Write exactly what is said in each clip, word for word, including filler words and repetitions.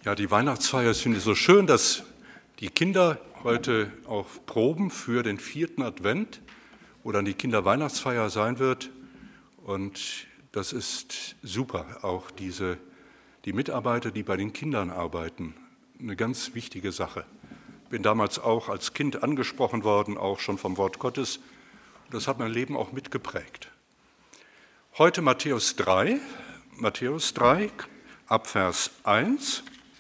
Ja, die Weihnachtsfeier finde ich so schön, dass die Kinder heute auch proben für den vierten Advent, wo dann die Kinderweihnachtsfeier sein wird. Und das ist super, auch diese, die Mitarbeiter, die bei den Kindern arbeiten, eine ganz wichtige Sache. Ich bin damals auch als Kind angesprochen worden, auch schon vom Wort Gottes. Das hat mein Leben auch mitgeprägt. Heute Matthäus drei, Matthäus drei, ab Vers eins.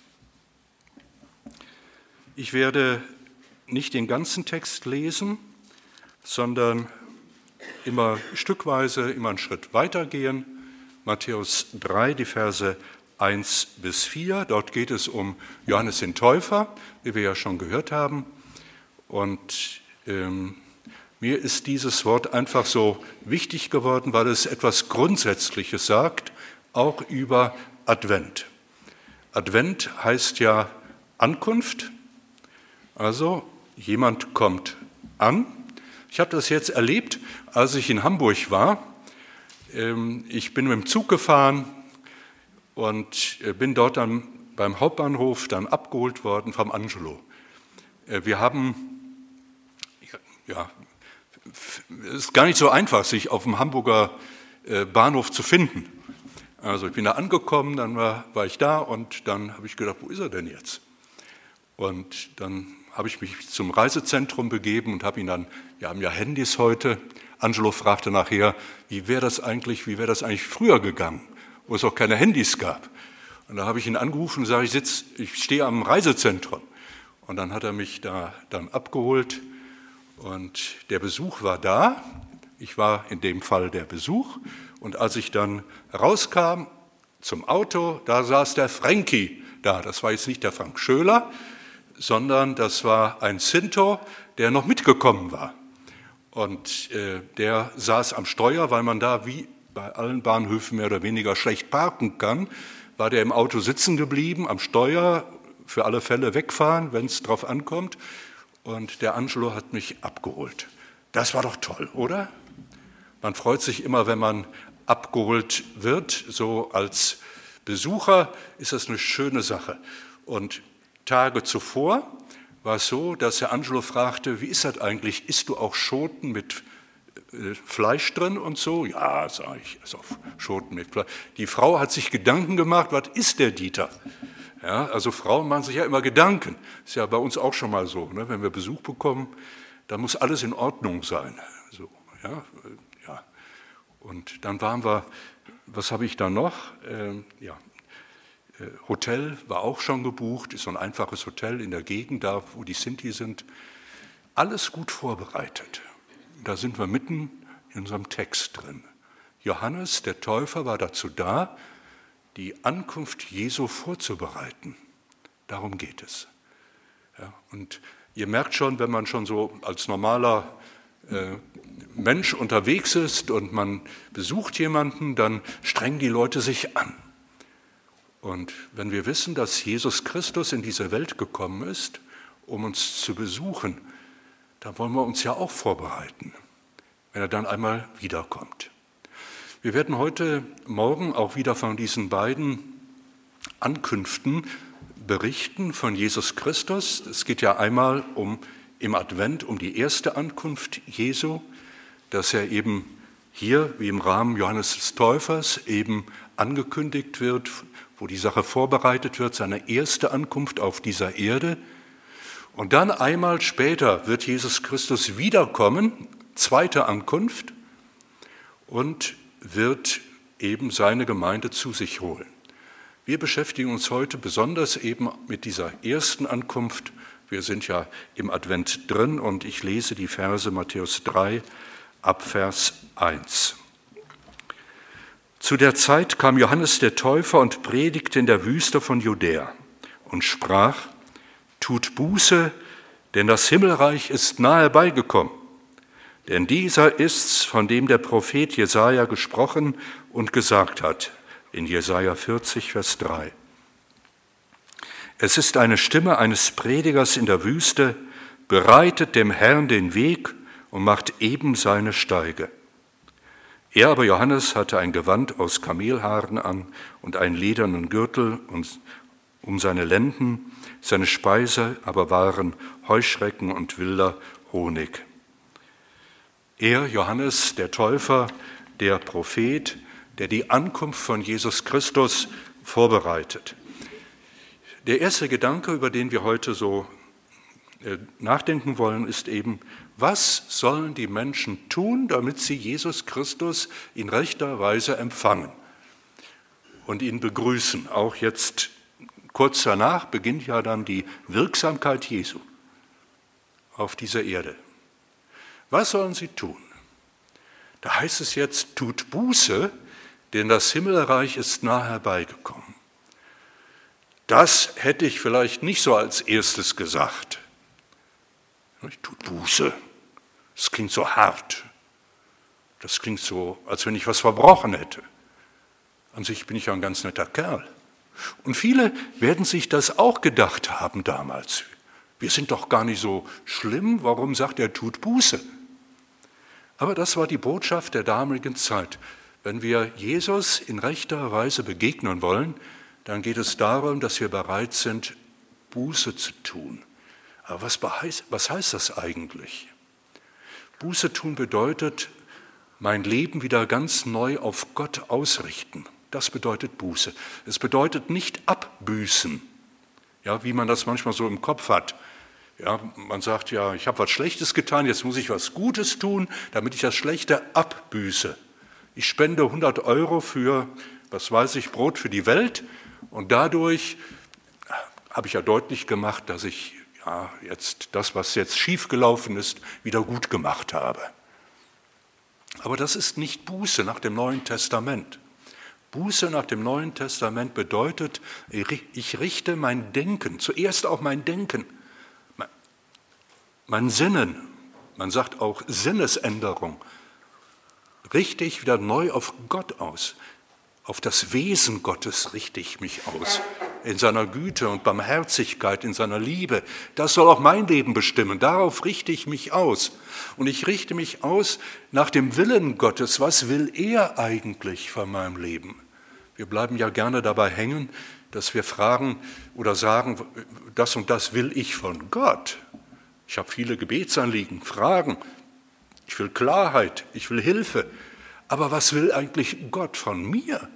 Ich werde nicht den ganzen Text lesen, sondern immer stückweise, immer einen Schritt weitergehen. Matthäus drei, die Verse eins bis vier. Dort geht es um Johannes den Täufer, wie wir ja schon gehört haben. Und ähm, mir ist dieses Wort einfach so wichtig geworden, weil es etwas Grundsätzliches sagt, auch über Advent. Advent heißt ja Ankunft. Also jemand kommt an. Ich habe das jetzt erlebt, als ich in Hamburg war. Ich bin mit dem Zug gefahren und bin dort dann beim Hauptbahnhof dann abgeholt worden vom Angelo. Wir haben, ja, es ist gar nicht so einfach, sich auf dem Hamburger Bahnhof zu finden. Also ich bin da angekommen, dann war, war ich da und dann habe ich gedacht, wo ist er denn jetzt? Und dann habe ich mich zum Reisezentrum begeben und habe ihn dann, wir haben ja Handys heute, Angelo fragte nachher, wie wäre das eigentlich, wie wäre das eigentlich früher gegangen, wo es auch keine Handys gab. Und da habe ich ihn angerufen und sage, ich sitze, ich stehe am Reisezentrum. Und dann hat er mich da dann abgeholt und der Besuch war da. Ich war in dem Fall der Besuch. Und als ich dann rauskam zum Auto, da saß der Frankie da. Das war jetzt nicht der Frank Schöler, sondern das war ein Sinto, der noch mitgekommen war. Und äh, der saß am Steuer, weil man da wie bei allen Bahnhöfen mehr oder weniger schlecht parken kann, war der im Auto sitzen geblieben, am Steuer, für alle Fälle wegfahren, wenn es drauf ankommt. Und der Angelo hat mich abgeholt. Das war doch toll, oder? Man freut sich immer, wenn man abgeholt wird, so als Besucher ist das eine schöne Sache. Und Tage zuvor war es so, dass Herr Angelo fragte, wie ist das eigentlich, isst du auch Schoten mit Fleisch drin und so? Ja, sage ich, ist auch Schoten mit Fleisch. Die Frau hat sich Gedanken gemacht, was ist der Dieter? Ja, also Frauen machen sich ja immer Gedanken. Ist ja bei uns auch schon mal so, ne? Wenn wir Besuch bekommen, da muss alles in Ordnung sein. So, ja, ja. Und dann waren wir, was habe ich da noch? Ähm, ja. Hotel war auch schon gebucht, ist so ein einfaches Hotel in der Gegend, da wo die Sinti sind. Alles gut vorbereitet. Da sind wir mitten in unserem Text drin. Johannes, der Täufer, war dazu da, die Ankunft Jesu vorzubereiten. Darum geht es. Ja, und ihr merkt schon, wenn man schon so als normaler äh, Mensch unterwegs ist und man besucht jemanden, dann strengen die Leute sich an. Und wenn wir wissen, dass Jesus Christus in diese Welt gekommen ist, um uns zu besuchen, dann wollen wir uns ja auch vorbereiten, wenn er dann einmal wiederkommt. Wir werden heute Morgen auch wieder von diesen beiden Ankünften berichten von Jesus Christus. Es geht ja einmal um, im Advent um die erste Ankunft Jesu, dass er eben hier, wie im Rahmen Johannes des Täufers, eben angekündigt wird, wo die Sache vorbereitet wird, seine erste Ankunft auf dieser Erde. Und dann einmal später wird Jesus Christus wiederkommen, zweite Ankunft, und wird eben seine Gemeinde zu sich holen. Wir beschäftigen uns heute besonders eben mit dieser ersten Ankunft. Wir sind ja im Advent drin und ich lese die Verse Matthäus drei ab Vers eins. Zu der Zeit kam Johannes der Täufer und predigte in der Wüste von Judäa und sprach, tut Buße, denn das Himmelreich ist nahe beigekommen. Denn dieser ist's, von dem der Prophet Jesaja gesprochen und gesagt hat, in Jesaja vierzig, Vers drei. Es ist eine Stimme eines Predigers in der Wüste, bereitet dem Herrn den Weg und macht eben seine Steige. Er aber, Johannes, hatte ein Gewand aus Kamelhaaren an und einen ledernen Gürtel und, um seine Lenden, seine Speise aber waren Heuschrecken und wilder Honig. Er, Johannes, der Täufer, der Prophet, der die Ankunft von Jesus Christus vorbereitet. Der erste Gedanke, über den wir heute so nachdenken wollen, ist eben, was sollen die Menschen tun, damit sie Jesus Christus in rechter Weise empfangen und ihn begrüßen. Auch jetzt kurz danach beginnt ja dann die Wirksamkeit Jesu auf dieser Erde. Was sollen sie tun? Da heißt es jetzt, tut Buße, denn das Himmelreich ist nah herbeigekommen. Das hätte ich vielleicht nicht so als erstes gesagt. Tut Buße. Das klingt so hart. Das klingt so, als wenn ich was verbrochen hätte. An sich bin ich ja ein ganz netter Kerl. Und viele werden sich das auch gedacht haben damals. Wir sind doch gar nicht so schlimm, warum sagt er, tut Buße? Aber das war die Botschaft der damaligen Zeit. Wenn wir Jesus in rechter Weise begegnen wollen, dann geht es darum, dass wir bereit sind, Buße zu tun. Aber was heißt, was heißt das eigentlich? Buße tun bedeutet, mein Leben wieder ganz neu auf Gott ausrichten. Das bedeutet Buße. Es bedeutet nicht abbüßen, ja, wie man das manchmal so im Kopf hat. Ja, man sagt ja, ich habe was Schlechtes getan, jetzt muss ich was Gutes tun, damit ich das Schlechte abbüße. Ich spende hundert Euro für, was weiß ich, Brot für die Welt und dadurch habe ich ja deutlich gemacht, dass ich ja, jetzt das, was jetzt schiefgelaufen ist, wieder gut gemacht habe. Aber das ist nicht Buße nach dem Neuen Testament. Buße nach dem Neuen Testament bedeutet, ich richte mein Denken, zuerst auch mein Denken, mein Sinnen, man sagt auch Sinnesänderung, richte ich wieder neu auf Gott aus. Auf das Wesen Gottes richte ich mich aus, in seiner Güte und Barmherzigkeit, in seiner Liebe. Das soll auch mein Leben bestimmen, darauf richte ich mich aus. Und ich richte mich aus nach dem Willen Gottes. Was will er eigentlich von meinem Leben? Wir bleiben ja gerne dabei hängen, dass wir fragen oder sagen, das und das will ich von Gott. Ich habe viele Gebetsanliegen, Fragen. Ich will Klarheit, ich will Hilfe. Aber was will eigentlich Gott von mir?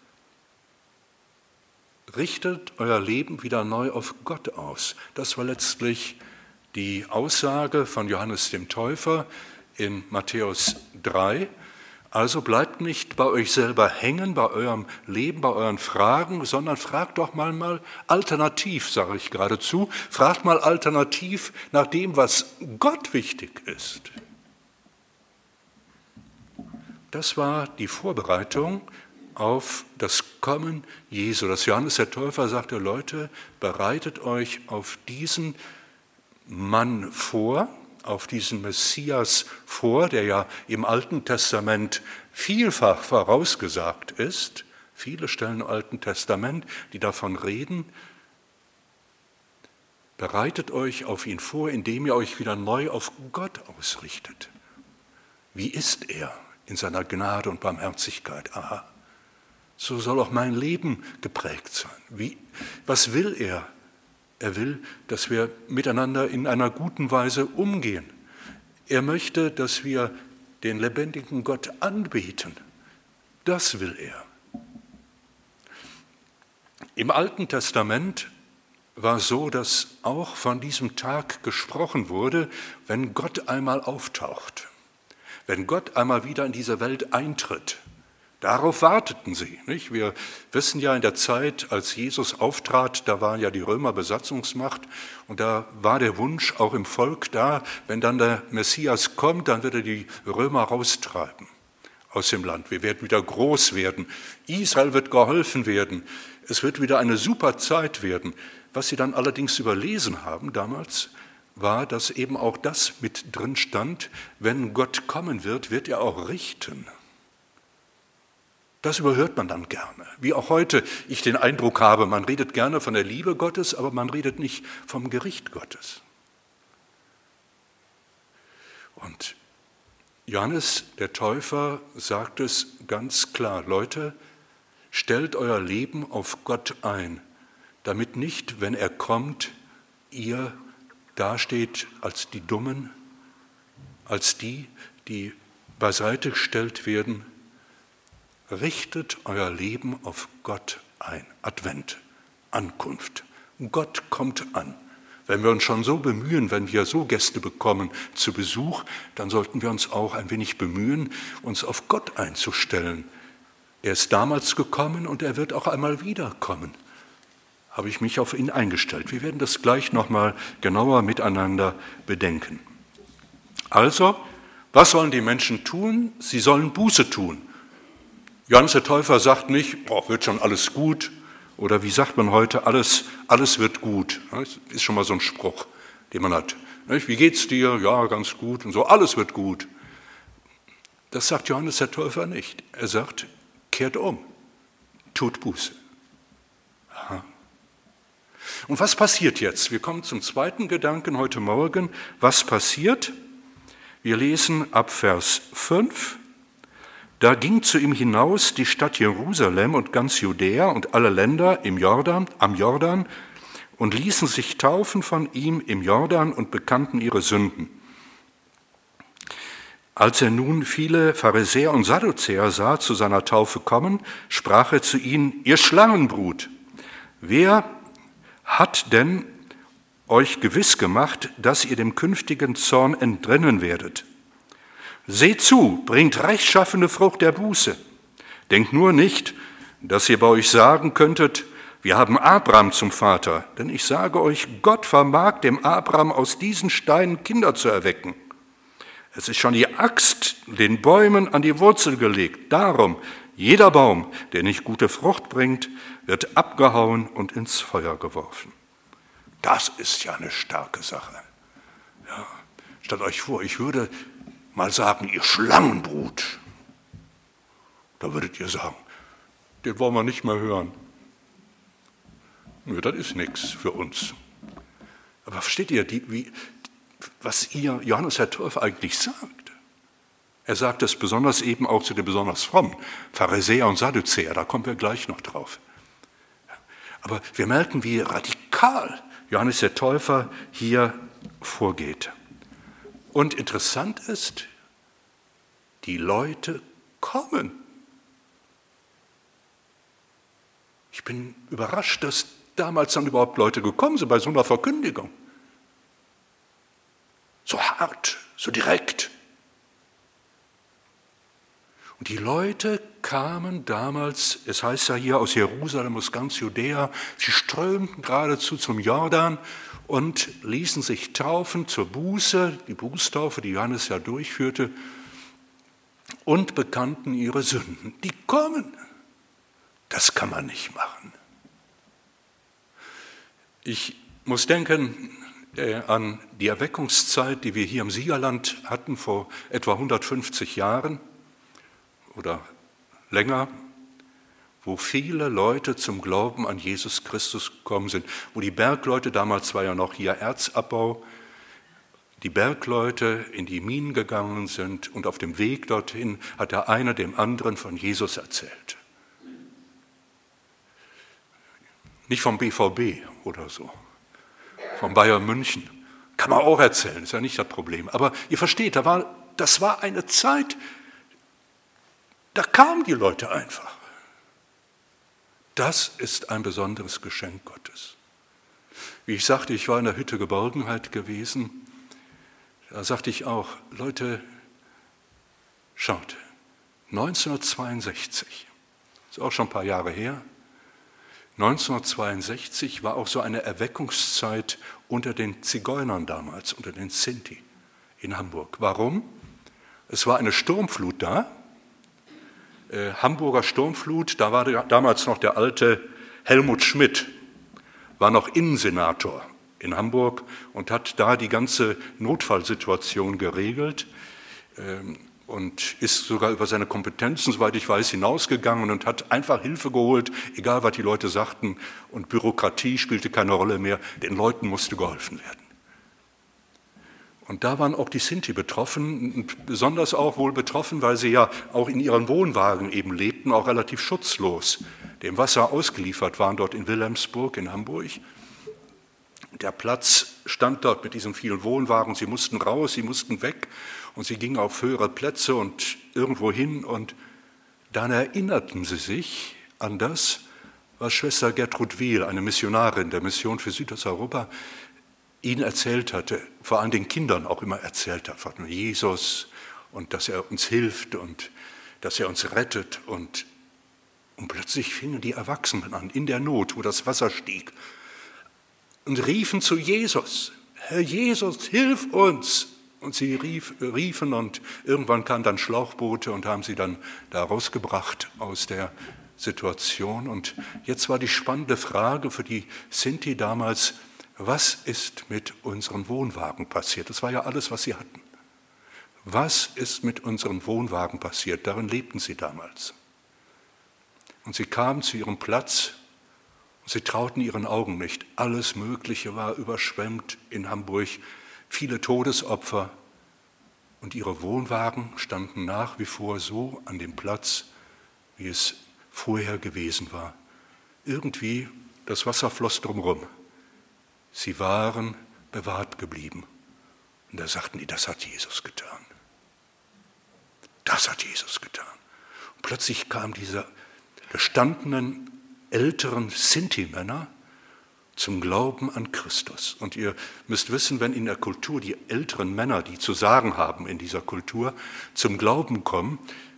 Richtet euer Leben wieder neu auf Gott aus. Das war letztlich die Aussage von Johannes dem Täufer in Matthäus drei. Also bleibt nicht bei euch selber hängen, bei eurem Leben, bei euren Fragen, sondern fragt doch mal, mal alternativ, sage ich geradezu, fragt mal alternativ nach dem, was Gott wichtig ist. Das war die Vorbereitung auf das Kommen Jesu. Das Johannes der Täufer sagte, Leute, bereitet euch auf diesen Mann vor, auf diesen Messias vor, der ja im Alten Testament vielfach vorausgesagt ist. Viele Stellen im Alten Testament, die davon reden. Bereitet euch auf ihn vor, indem ihr euch wieder neu auf Gott ausrichtet. Wie ist er in seiner Gnade und Barmherzigkeit? Aha, so soll auch mein Leben geprägt sein. Wie, was will er? Er will, dass wir miteinander in einer guten Weise umgehen. Er möchte, dass wir den lebendigen Gott anbeten. Das will er. Im Alten Testament war es so, dass auch von diesem Tag gesprochen wurde, wenn Gott einmal auftaucht, wenn Gott einmal wieder in diese Welt eintritt. Darauf warteten sie. Nicht? Wir wissen ja in der Zeit, als Jesus auftrat, da war ja die Römer Besatzungsmacht und da war der Wunsch auch im Volk da, wenn dann der Messias kommt, dann wird er die Römer raustreiben aus dem Land. Wir werden wieder groß werden. Israel wird geholfen werden. Es wird wieder eine super Zeit werden. Was sie dann allerdings überlesen haben damals, war, dass eben auch das mit drin stand, wenn Gott kommen wird, wird er auch richten. Das überhört man dann gerne. Wie auch heute ich den Eindruck habe, man redet gerne von der Liebe Gottes, aber man redet nicht vom Gericht Gottes. Und Johannes der Täufer sagt es ganz klar, Leute, stellt euer Leben auf Gott ein, damit nicht, wenn er kommt, ihr dasteht als die Dummen, als die, die beiseite gestellt werden. Richtet euer Leben auf Gott ein. Advent, Ankunft. Gott kommt an. Wenn wir uns schon so bemühen, wenn wir so Gäste bekommen zu Besuch, dann sollten wir uns auch ein wenig bemühen, uns auf Gott einzustellen. Er ist damals gekommen und er wird auch einmal wiederkommen. Habe ich mich auf ihn eingestellt. Wir werden das gleich nochmal genauer miteinander bedenken. Also, was sollen die Menschen tun? Sie sollen Buße tun. Johannes der Täufer sagt nicht, oh, wird schon alles gut. Oder wie sagt man heute, alles, alles wird gut. Das ist schon mal so ein Spruch, den man hat. Wie geht's dir? Ja, ganz gut. Und so, alles wird gut. Das sagt Johannes der Täufer nicht. Er sagt, kehrt um, tut Buße. Aha. Und was passiert jetzt? Wir kommen zum zweiten Gedanken heute Morgen. Was passiert? Wir lesen ab Vers fünf. Da ging zu ihm hinaus die Stadt Jerusalem und ganz Judäa und alle Länder im Jordan, am Jordan und ließen sich taufen von ihm im Jordan und bekannten ihre Sünden. Als er nun viele Pharisäer und Sadduzäer sah zu seiner Taufe kommen, sprach er zu ihnen, ihr Schlangenbrut, wer hat denn euch gewiss gemacht, dass ihr dem künftigen Zorn entrinnen werdet? Seht zu, bringt rechtschaffene Frucht der Buße. Denkt nur nicht, dass ihr bei euch sagen könntet, wir haben Abraham zum Vater. Denn ich sage euch, Gott vermag dem Abraham aus diesen Steinen Kinder zu erwecken. Es ist schon die Axt den Bäumen an die Wurzel gelegt. Darum, jeder Baum, der nicht gute Frucht bringt, wird abgehauen und ins Feuer geworfen. Das ist ja eine starke Sache. Ja, stellt euch vor, ich würde mal sagen, ihr Schlangenbrut. Da würdet ihr sagen, den wollen wir nicht mehr hören. Nö, das ist nichts für uns. Aber versteht ihr, die, wie, was ihr Johannes der Täufer eigentlich sagt? Er sagt es besonders eben auch zu den besonders frommen Pharisäer und Sadduzäer, da kommen wir gleich noch drauf. Aber wir merken, wie radikal Johannes der Täufer hier vorgeht. Und interessant ist, die Leute kommen. Ich bin überrascht, dass damals dann überhaupt Leute gekommen sind bei so einer Verkündigung. So hart, so direkt. Und die Leute kamen damals, es heißt ja hier aus Jerusalem, aus ganz Judäa, sie strömten geradezu zum Jordan und ließen sich taufen zur Buße, die Bußtaufe, die Johannes ja durchführte, und bekannten ihre Sünden. Die kommen. Das kann man nicht machen. Ich muss denken äh, an die Erweckungszeit, die wir hier im Siegerland hatten vor etwa hundertfünfzig Jahren oder länger, wo viele Leute zum Glauben an Jesus Christus gekommen sind, wo die Bergleute, damals war ja noch hier Erzabbau, die Bergleute in die Minen gegangen sind und auf dem Weg dorthin hat der eine dem anderen von Jesus erzählt. Nicht vom B V B oder so, vom Bayern München. Kann man auch erzählen, ist ja nicht das Problem. Aber ihr versteht, da war, das war eine Zeit, da kamen die Leute einfach. Das ist ein besonderes Geschenk Gottes. Wie ich sagte, ich war in der Hütte Geborgenheit gewesen. Da sagte ich auch, Leute, schaut, neunzehnhundertzweiundsechzig, ist auch schon ein paar Jahre her, neunzehnhundertzweiundsechzig war auch so eine Erweckungszeit unter den Zigeunern damals, unter den Sinti in Hamburg. Warum? Es war eine Sturmflut da, äh, Hamburger Sturmflut, da war der, damals noch der alte Helmut Schmidt, war noch Innensenator in Hamburg und hat da die ganze Notfallsituation geregelt ähm, und ist sogar über seine Kompetenzen, soweit ich weiß, hinausgegangen und hat einfach Hilfe geholt, egal was die Leute sagten, und Bürokratie spielte keine Rolle mehr, den Leuten musste geholfen werden. Und da waren auch die Sinti betroffen, und besonders auch wohl betroffen, weil sie ja auch in ihren Wohnwagen eben lebten, auch relativ schutzlos, dem Wasser ausgeliefert waren, dort in Wilhelmsburg in Hamburg. Der Platz stand dort mit diesen vielen Wohnwagen, sie mussten raus, sie mussten weg und sie gingen auf höhere Plätze und irgendwo hin. Und dann erinnerten sie sich an das, was Schwester Gertrud Wiel, eine Missionarin der Mission für Südosteuropa, ihnen erzählt hatte, vor allem den Kindern auch immer erzählt hat, von Jesus und dass er uns hilft und dass er uns rettet. Und, und plötzlich fingen die Erwachsenen an, in der Not, wo das Wasser stieg, und riefen zu Jesus, Herr Jesus, hilf uns! Und sie rief, riefen und irgendwann kamen dann Schlauchboote und haben sie dann da rausgebracht aus der Situation. Und jetzt war die spannende Frage für die Sinti damals: Was ist mit unseren Wohnwagen passiert? Das war ja alles, was sie hatten. Was ist mit unseren Wohnwagen passiert? Darin lebten sie damals. Und sie kamen zu ihrem Platz und sie trauten ihren Augen nicht. Alles Mögliche war überschwemmt in Hamburg, viele Todesopfer. Und ihre Wohnwagen standen nach wie vor so an dem Platz, wie es vorher gewesen war. Irgendwie, das Wasser floss drumherum. Sie waren bewahrt geblieben. Und da sagten die, das hat Jesus getan. Das hat Jesus getan. Und plötzlich kamen diese gestandenen, älteren Sinti-Männer zum Glauben an Christus. Und ihr müsst wissen, wenn in der Kultur die älteren Männer, die zu sagen haben in dieser Kultur, zum Glauben kommen,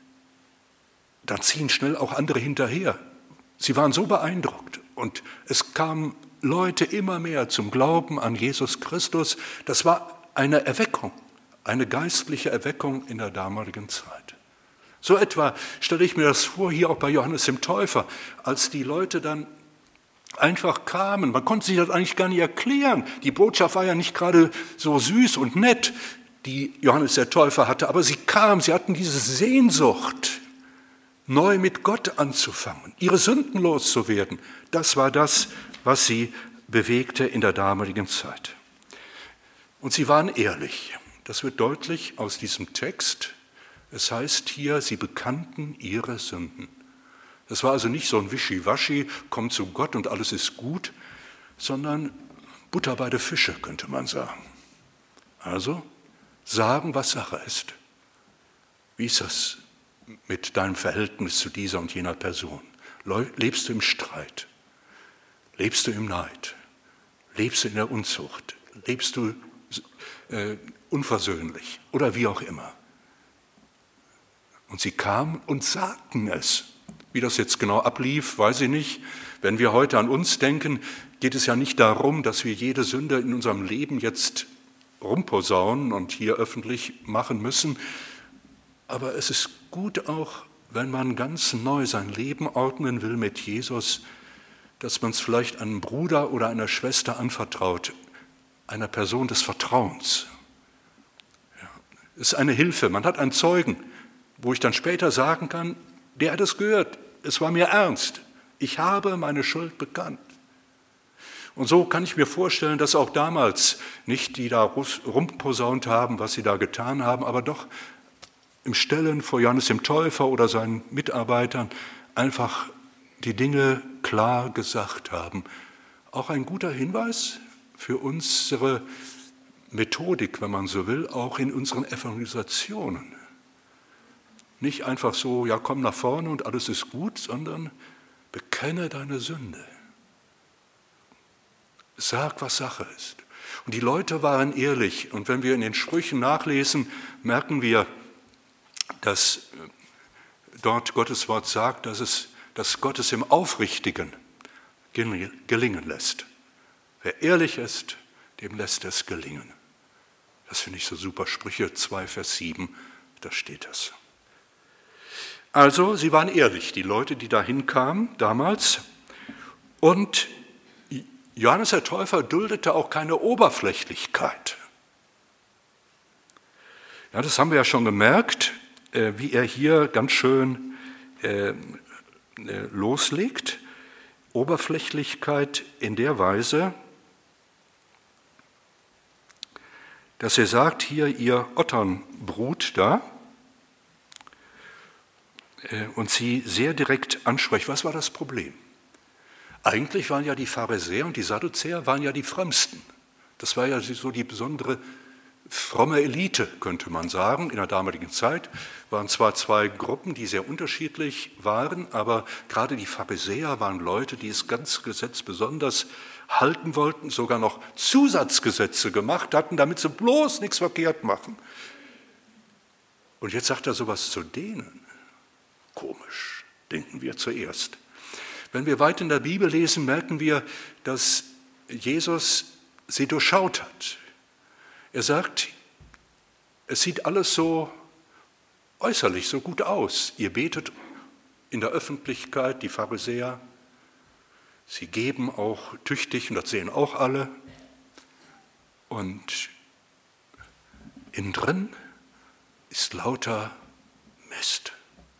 dann ziehen schnell auch andere hinterher. Sie waren so beeindruckt und es kamen Leute immer mehr zum Glauben an Jesus Christus. Das war eine Erweckung, eine geistliche Erweckung in der damaligen Zeit. So etwa stelle ich mir das vor, hier auch bei Johannes dem Täufer, als die Leute dann einfach kamen. Man konnte sich das eigentlich gar nicht erklären. Die Botschaft war ja nicht gerade so süß und nett, die Johannes der Täufer hatte, aber sie kamen, sie hatten diese Sehnsucht, neu mit Gott anzufangen, ihre Sünden loszuwerden. Das war das, was sie bewegte in der damaligen Zeit. Und sie waren ehrlich. Das wird deutlich aus diesem Text. Es heißt hier, sie bekannten ihre Sünden. Das war also nicht so ein Wischiwaschi, komm zu Gott und alles ist gut, sondern Butter bei der Fische, könnte man sagen. Also sagen, was Sache ist. Wie ist das mit deinem Verhältnis zu dieser und jener Person? Lebst du im Streit? Lebst du im Neid? Lebst du in der Unzucht? Lebst du äh, unversöhnlich? Oder wie auch immer. Und sie kamen und sagten es. Wie das jetzt genau ablief, weiß ich nicht. Wenn wir heute an uns denken, geht es ja nicht darum, dass wir jede Sünde in unserem Leben jetzt rumposaunen und hier öffentlich machen müssen. Aber es ist gut auch, wenn man ganz neu sein Leben ordnen will mit Jesus, dass man es vielleicht einem Bruder oder einer Schwester anvertraut, einer Person des Vertrauens. Ja, es ist eine Hilfe, man hat einen Zeugen, wo ich dann später sagen kann, der hat es gehört, es war mir ernst, ich habe meine Schuld bekannt. Und so kann ich mir vorstellen, dass auch damals nicht die da rumposaunt haben, was sie da getan haben, aber doch im Stillen vor Johannes dem Täufer oder seinen Mitarbeitern einfach die Dinge klar gesagt haben. Auch ein guter Hinweis für unsere Methodik, wenn man so will, auch in unseren Evangelisationen. Nicht einfach so, ja komm nach vorne und alles ist gut, sondern bekenne deine Sünde. Sag, was Sache ist. Und die Leute waren ehrlich. Und wenn wir in den Sprüchen nachlesen, merken wir, dass dort Gottes Wort sagt, dass, es, dass Gott es im Aufrichtigen gelingen lässt. Wer ehrlich ist, dem lässt es gelingen. Das finde ich so super. Sprüche zwei, Vers sieben, da steht das. Also, sie waren ehrlich, die Leute, die dahin kamen damals. Und Johannes der Täufer duldete auch keine Oberflächlichkeit. Ja, das haben wir ja schon gemerkt, äh, wie er hier ganz schön äh, äh, loslegt. Oberflächlichkeit in der Weise, dass er sagt, hier ihr Otternbrut da, und sie sehr direkt anspricht. Was war das Problem? Eigentlich waren ja die Pharisäer und die Sadduzäer waren ja die Frömmsten. Das war ja so die besondere fromme Elite, könnte man sagen. In der damaligen Zeit waren zwar zwei Gruppen, die sehr unterschiedlich waren, aber gerade die Pharisäer waren Leute, die das ganze Gesetz besonders halten wollten, sogar noch Zusatzgesetze gemacht hatten, damit sie bloß nichts verkehrt machen. Und jetzt sagt er sowas zu denen. Komisch, denken wir zuerst. Wenn wir weit in der Bibel lesen, merken wir, dass Jesus sie durchschaut hat. Er sagt, es sieht alles so äußerlich so gut aus. Ihr betet in der Öffentlichkeit, die Pharisäer. Sie geben auch tüchtig, und das sehen auch alle. Und innen drin ist lauter Mist.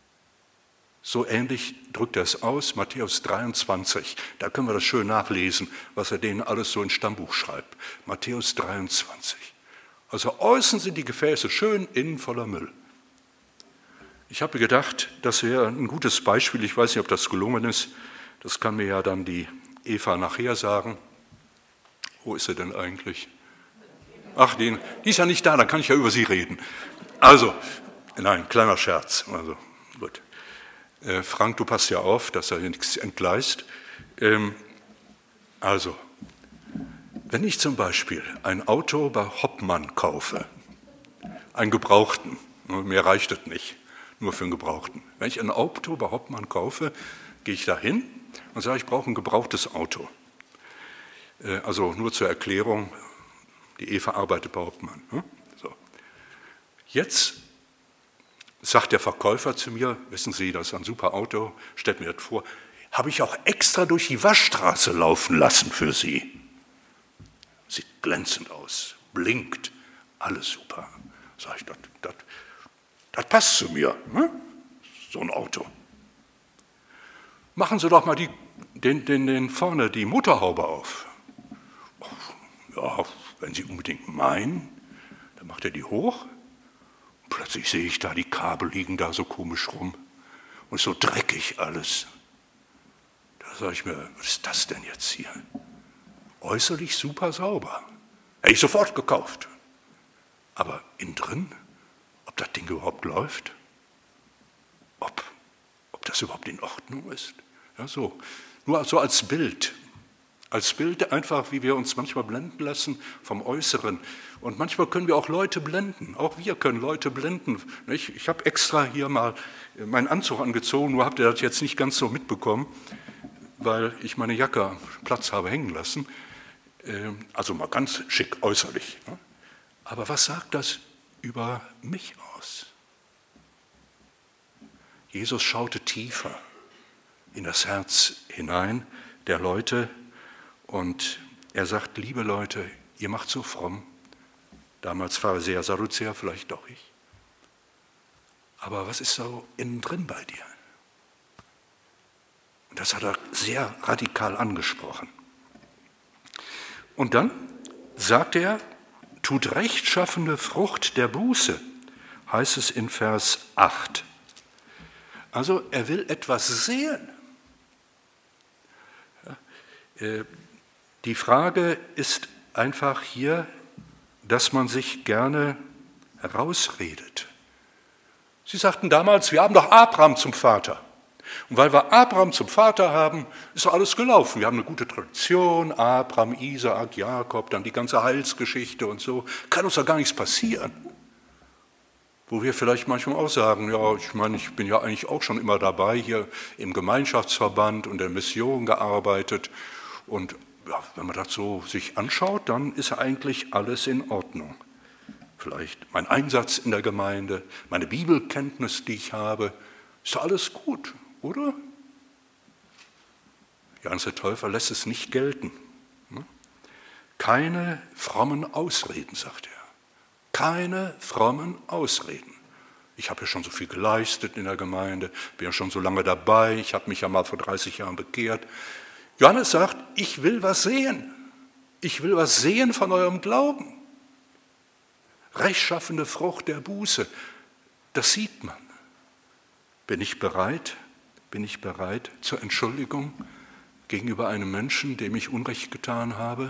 So ähnlich drückt er es aus, Matthäus dreiundzwanzig. Da können wir das schön nachlesen, was er denen alles so ins Stammbuch schreibt. Matthäus dreiundzwanzig. Also außen sind die Gefäße schön, innen voller Müll. Ich habe gedacht, das wäre ein gutes Beispiel. Ich weiß nicht, ob das gelungen ist. Das kann mir ja dann die Eva nachher sagen. Wo ist sie denn eigentlich? Ach, die, die ist ja nicht da, dann kann ich ja über sie reden. Also, nein, kleiner Scherz. Also, gut. Äh, Frank, du passt ja auf, dass er nichts entgleist. Ähm, also, wenn ich zum Beispiel ein Auto bei Hoppmann kaufe, einen Gebrauchten, mehr reicht es nicht, nur für einen Gebrauchten. Wenn ich ein Auto bei Hoppmann kaufe, gehe ich da hin und sage, ich brauche ein gebrauchtes Auto. Äh, also nur zur Erklärung, die Eva arbeitet bei Hoppmann. Ne? So. Jetzt sagt der Verkäufer zu mir, wissen Sie, das ist ein super Auto, stellt mir das vor, habe ich auch extra durch die Waschstraße laufen lassen für Sie. Sieht glänzend aus, blinkt, alles super. Sag ich, das, das, das passt zu mir, ne? So ein Auto. Machen Sie doch mal die, den, den, den vorne die Motorhaube auf. Ja, wenn Sie unbedingt meinen, dann macht er die hoch. Plötzlich sehe ich da, die Kabel liegen da so komisch rum und so dreckig alles. Da sage ich mir, was ist das denn jetzt hier? Äußerlich super sauber. Hätte ich sofort gekauft. Aber innen drin, ob das Ding überhaupt läuft, ob, ob das überhaupt in Ordnung ist. Ja, so. Nur so als Bild. Als Bild einfach, wie wir uns manchmal blenden lassen vom Äußeren. Und manchmal können wir auch Leute blenden. Auch wir können Leute blenden. Ich, ich habe extra hier mal meinen Anzug angezogen, nur habt ihr das jetzt nicht ganz so mitbekommen, weil ich meine Jacke am Platz habe hängen lassen. Also mal ganz schick äußerlich. Aber was sagt das über mich aus? Jesus schaute tiefer in das Herz hinein der Leute und er sagt, liebe Leute, ihr macht so fromm. Damals Pharisäer, Sadduzäer, vielleicht doch ich. Aber was ist so innen drin bei dir? Und das hat er sehr radikal angesprochen. Und dann sagt er, tut rechtschaffene Frucht der Buße, heißt es in Vers acht. Also er will etwas sehen. Die Frage ist einfach hier, dass man sich gerne herausredet. Sie sagten damals, wir haben doch Abraham zum Vater. Und weil wir Abraham zum Vater haben, ist doch alles gelaufen. Wir haben eine gute Tradition, Abraham, Isaak, Jakob, dann die ganze Heilsgeschichte und so. Kann uns doch gar nichts passieren. Wo wir vielleicht manchmal auch sagen, ja, ich meine, ich bin ja eigentlich auch schon immer dabei, hier im Gemeinschaftsverband und der Mission gearbeitet. Und ja, wenn man das so sich anschaut, dann ist eigentlich alles in Ordnung. Vielleicht mein Einsatz in der Gemeinde, meine Bibelkenntnis, die ich habe, ist doch alles gut, oder? Johannes der Täufer lässt es nicht gelten. Keine frommen Ausreden, sagt er. Keine frommen Ausreden. Ich habe ja schon so viel geleistet in der Gemeinde, bin ja schon so lange dabei, ich habe mich ja mal vor dreißig Jahren bekehrt. Johannes sagt, ich will was sehen. Ich will was sehen von eurem Glauben. rechtschaffene Frucht der Buße. Das sieht man. Bin ich bereit, bin ich bereit zur Entschuldigung gegenüber einem Menschen, dem ich Unrecht getan habe?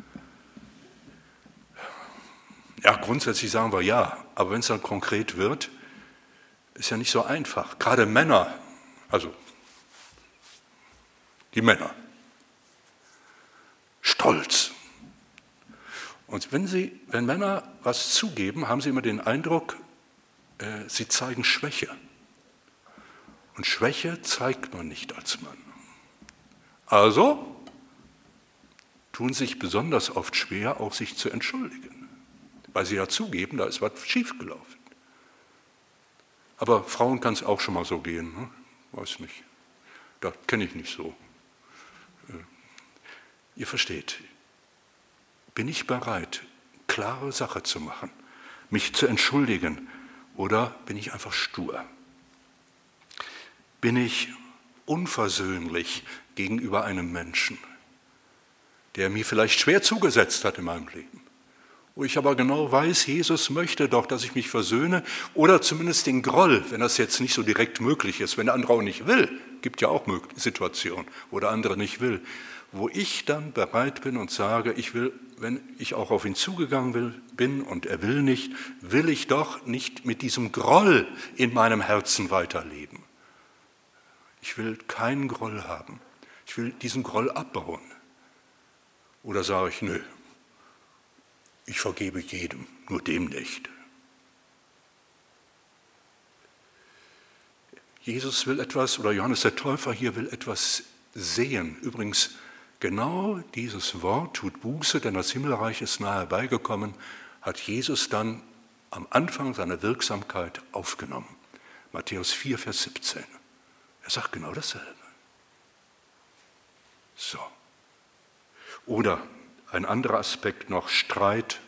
Ja, grundsätzlich sagen wir ja, aber wenn es dann konkret wird, ist ja nicht so einfach. Gerade Männer, also die Männer, stolz. Und wenn, sie, wenn Männer was zugeben, haben sie immer den Eindruck, äh, sie zeigen Schwäche. Und Schwäche zeigt man nicht als Mann. Also tun sich besonders oft schwer, auch sich zu entschuldigen, weil sie ja zugeben, da ist was schiefgelaufen. Aber Frauen kann es auch schon mal so gehen, ne? Weiß nicht. Da kenne ich nicht so. Äh, ihr versteht, bin ich bereit, klare Sache zu machen, mich zu entschuldigen, oder bin ich einfach stur? Bin ich unversöhnlich gegenüber einem Menschen, der mir vielleicht schwer zugesetzt hat in meinem Leben, wo ich aber genau weiß, Jesus möchte doch, dass ich mich versöhne, oder zumindest den Groll, wenn das jetzt nicht so direkt möglich ist, wenn der andere auch nicht will, gibt ja auch Situationen, wo der andere nicht will, wo ich dann bereit bin und sage, ich will, wenn ich auch auf ihn zugegangen will, bin und er will nicht, will ich doch nicht mit diesem Groll in meinem Herzen weiterleben. Ich will keinen Groll haben. Ich will diesen Groll abbauen. Oder sage ich, nö, ich vergebe jedem, nur dem nicht. Jesus will etwas, oder Johannes der Täufer hier will etwas sehen. Übrigens, genau dieses Wort, tut Buße, denn das Himmelreich ist nahe herbeigekommen, hat Jesus dann am Anfang seiner Wirksamkeit aufgenommen. Matthäus vier, Vers siebzehn. Er sagt genau dasselbe. So. Oder ein anderer Aspekt noch, Streit.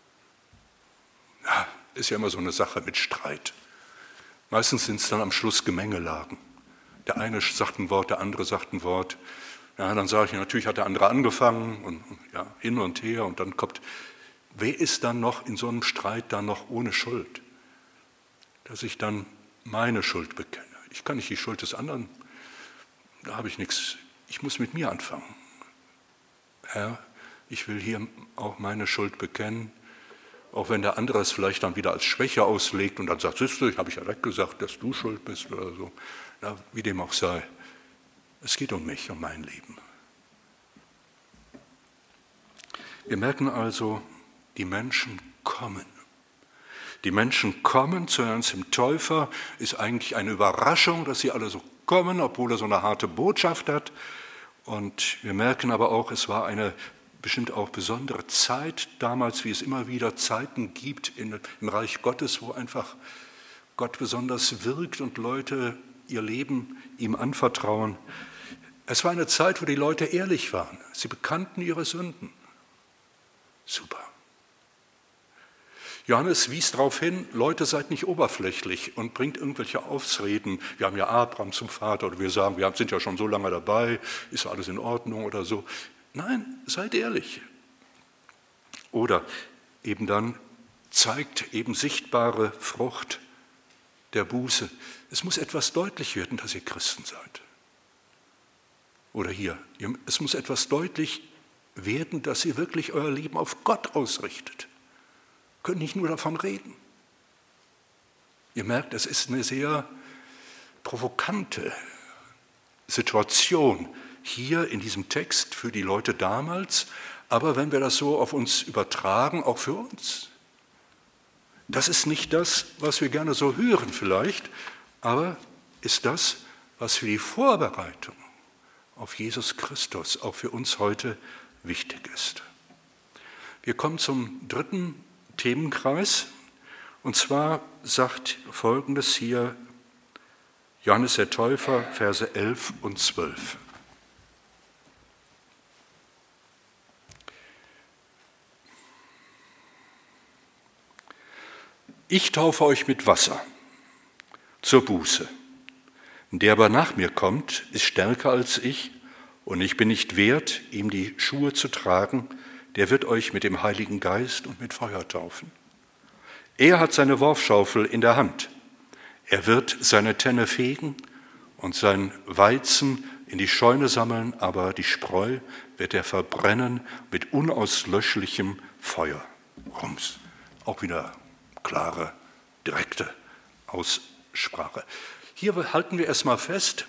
Ja, ist ja immer so eine Sache mit Streit. Meistens sind es dann am Schluss Gemengelagen. Der eine sagt ein Wort, der andere sagt ein Wort. Ja, dann sage ich, natürlich hat der andere angefangen und ja, hin und her. Und dann kommt, wer ist dann noch in so einem Streit dann noch ohne Schuld? Dass ich dann meine Schuld bekenne. Ich kann nicht die Schuld des anderen, da habe ich nichts. Ich muss mit mir anfangen. Herr, ich will hier auch meine Schuld bekennen, auch wenn der andere es vielleicht dann wieder als Schwäche auslegt und dann sagt, siehst du, ich habe ja direkt gesagt, dass du schuld bist oder so. Ja, wie dem auch sei. Es geht um mich, um mein Leben. Wir merken also, die Menschen kommen. Die Menschen kommen zu Johannes dem Täufer, ist eigentlich eine Überraschung, dass sie alle so kommen, obwohl er so eine harte Botschaft hat. Und wir merken aber auch, es war eine bestimmt auch besondere Zeit damals, wie es immer wieder Zeiten gibt in, im Reich Gottes, wo einfach Gott besonders wirkt und Leute ihr Leben ihm anvertrauen. Es war eine Zeit, wo die Leute ehrlich waren. Sie bekannten ihre Sünden. Super. Johannes wies darauf hin, Leute, seid nicht oberflächlich und bringt irgendwelche Ausreden. Wir haben ja Abraham zum Vater oder wir sagen, wir sind ja schon so lange dabei, ist alles in Ordnung oder so. Nein, seid ehrlich. Oder eben dann zeigt eben sichtbare Frucht der Buße. Es muss etwas deutlich werden, dass ihr Christen seid. Oder hier, es muss etwas deutlich werden, dass ihr wirklich euer Leben auf Gott ausrichtet. Ihr könnt nicht nur davon reden. Ihr merkt, es ist eine sehr provokante Situation hier in diesem Text für die Leute damals, aber wenn wir das so auf uns übertragen, auch für uns. Das ist nicht das, was wir gerne so hören vielleicht, aber ist das, was für die Vorbereitung auf Jesus Christus auch für uns heute wichtig ist. Wir kommen zum dritten Themenkreis, und zwar sagt Folgendes hier Johannes der Täufer, Verse elf und zwölf. Ich taufe euch mit Wasser zur Buße. Der aber nach mir kommt, ist stärker als ich, und ich bin nicht wert, ihm die Schuhe zu tragen. Der wird euch mit dem Heiligen Geist und mit Feuer taufen. Er hat seine Worfschaufel in der Hand. Er wird seine Tenne fegen und sein Weizen in die Scheune sammeln, aber die Spreu wird er verbrennen mit unauslöschlichem Feuer. Rums. Auch wieder klare, direkte Aussprache. Hier halten wir erstmal fest,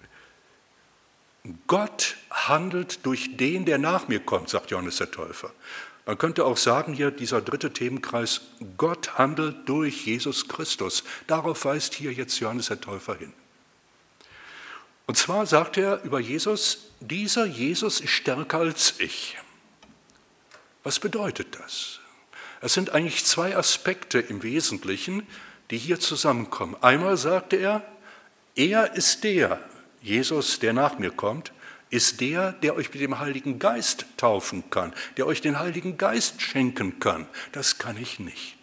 Gott handelt durch den, der nach mir kommt, sagt Johannes der Täufer. Man könnte auch sagen, hier dieser dritte Themenkreis, Gott handelt durch Jesus Christus. Darauf weist hier jetzt Johannes der Täufer hin. Und zwar sagt er über Jesus, dieser Jesus ist stärker als ich. Was bedeutet das? Es sind eigentlich zwei Aspekte im Wesentlichen, die hier zusammenkommen. Einmal sagte er, er ist der, Jesus, der nach mir kommt, ist der, der euch mit dem Heiligen Geist taufen kann, der euch den Heiligen Geist schenken kann. Das kann ich nicht.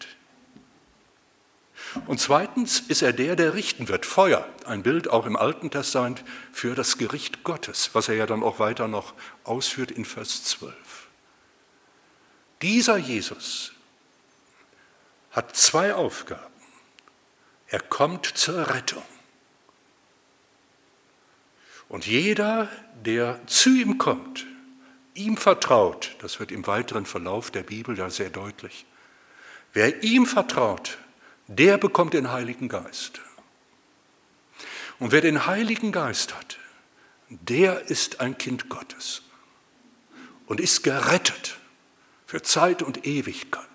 Und zweitens ist er der, der richten wird. Feuer, ein Bild auch im Alten Testament für das Gericht Gottes, was er ja dann auch weiter noch ausführt in Vers zwölf. Dieser Jesus hat zwei Aufgaben. Er kommt zur Rettung. Und jeder, der zu ihm kommt, ihm vertraut, das wird im weiteren Verlauf der Bibel ja sehr deutlich, wer ihm vertraut, der bekommt den Heiligen Geist. Und wer den Heiligen Geist hat, der ist ein Kind Gottes und ist gerettet für Zeit und Ewigkeit.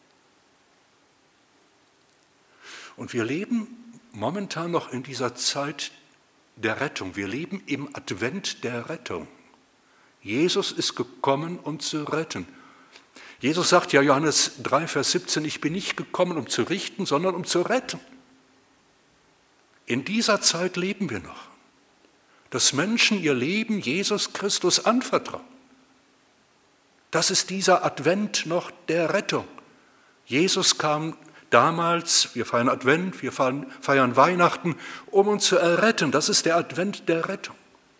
Und wir leben momentan noch in dieser Zeit der Rettung. Wir leben im Advent der Rettung. Jesus ist gekommen, um zu retten. Jesus sagt ja, Johannes drei, Vers siebzehn, ich bin nicht gekommen, um zu richten, sondern um zu retten. In dieser Zeit leben wir noch, dass Menschen ihr Leben Jesus Christus anvertrauen. Das ist dieser Advent noch der Rettung. Jesus kam damals, wir feiern Advent, wir feiern Weihnachten, um uns zu erretten. Das ist der Advent der Rettung.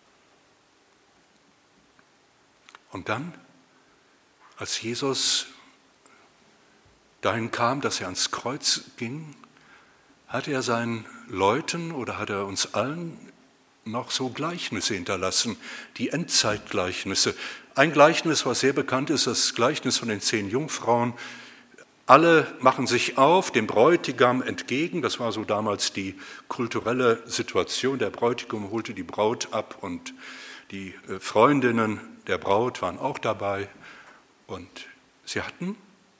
Und dann, als Jesus dahin kam, dass er ans Kreuz ging, hat er seinen Leuten oder hat er uns allen noch so Gleichnisse hinterlassen, die Endzeitgleichnisse. Ein Gleichnis, was sehr bekannt ist, das Gleichnis von den zehn Jungfrauen. Alle machen sich auf dem Bräutigam entgegen. Das war so damals die kulturelle Situation. Der Bräutigam holte die Braut ab und die Freundinnen der Braut waren auch dabei. Und sie hatten,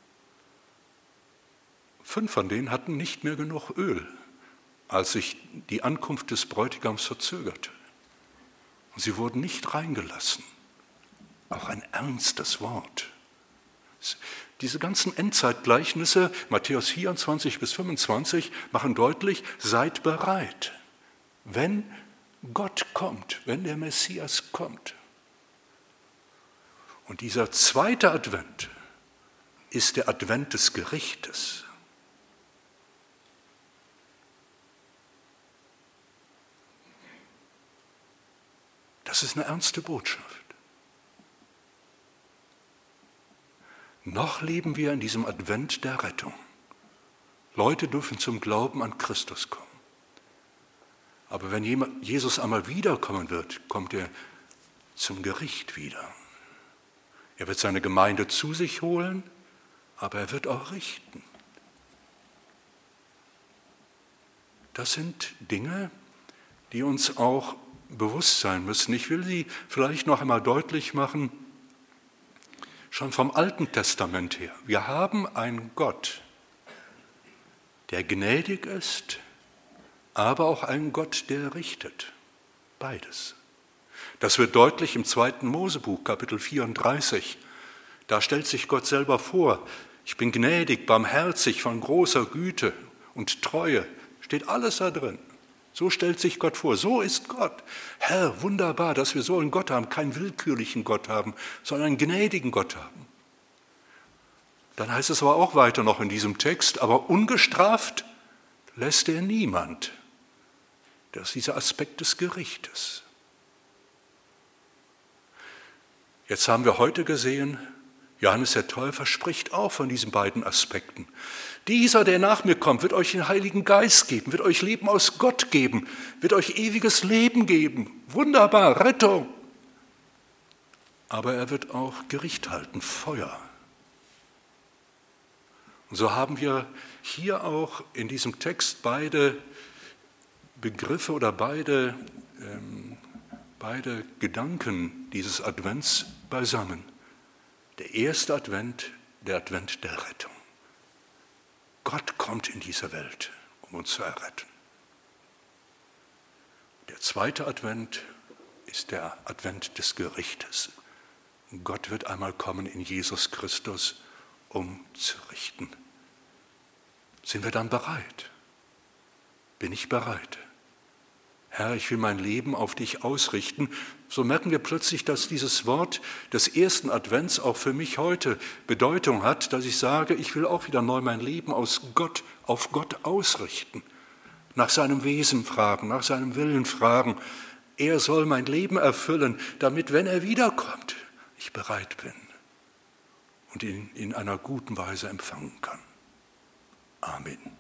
fünf von denen hatten nicht mehr genug Öl, als sich die Ankunft des Bräutigams verzögerte. Und sie wurden nicht reingelassen. Auch ein ernstes Wort. Diese ganzen Endzeitgleichnisse, Matthäus vierundzwanzig bis fünfundzwanzig, machen deutlich, seid bereit, wenn Gott kommt, wenn der Messias kommt. Und dieser zweite Advent ist der Advent des Gerichtes. Das ist eine ernste Botschaft. Noch leben wir in diesem Advent der Rettung. Leute dürfen zum Glauben an Christus kommen. Aber wenn Jesus einmal wiederkommen wird, kommt er zum Gericht wieder. Er wird seine Gemeinde zu sich holen, aber er wird auch richten. Das sind Dinge, die uns auch bewusst sein müssen. Ich will sie vielleicht noch einmal deutlich machen, schon vom Alten Testament her. Wir haben einen Gott, der gnädig ist, aber auch einen Gott, der richtet. Beides. Das wird deutlich im zweiten Mosebuch, Kapitel vierunddreißig. Da stellt sich Gott selber vor, ich bin gnädig, barmherzig, von großer Güte und Treue. Steht alles da drin. So stellt sich Gott vor, so ist Gott. Herr, wunderbar, dass wir so einen Gott haben, keinen willkürlichen Gott haben, sondern einen gnädigen Gott haben. Dann heißt es aber auch weiter noch in diesem Text, aber ungestraft lässt er niemand. Das ist dieser Aspekt des Gerichtes. Jetzt haben wir heute gesehen, Johannes der Täufer spricht auch von diesen beiden Aspekten. Dieser, der nach mir kommt, wird euch den Heiligen Geist geben, wird euch Leben aus Gott geben, wird euch ewiges Leben geben. Wunderbar, Rettung. Aber er wird auch Gericht halten, Feuer. Und so haben wir hier auch in diesem Text beide Begriffe oder beide, ähm, beide Gedanken dieses Advents beisammen. Der erste Advent, der Advent der Rettung. Gott kommt in diese Welt, um uns zu erretten. Der zweite Advent ist der Advent des Gerichtes. Gott wird einmal kommen in Jesus Christus, um zu richten. Sind wir dann bereit? Bin ich bereit? Herr, ich will mein Leben auf dich ausrichten. So merken wir plötzlich, dass dieses Wort des ersten Advents auch für mich heute Bedeutung hat, dass ich sage, ich will auch wieder neu mein Leben aus Gott, auf Gott ausrichten, nach seinem Wesen fragen, nach seinem Willen fragen. Er soll mein Leben erfüllen, damit, wenn er wiederkommt, ich bereit bin und ihn in einer guten Weise empfangen kann. Amen.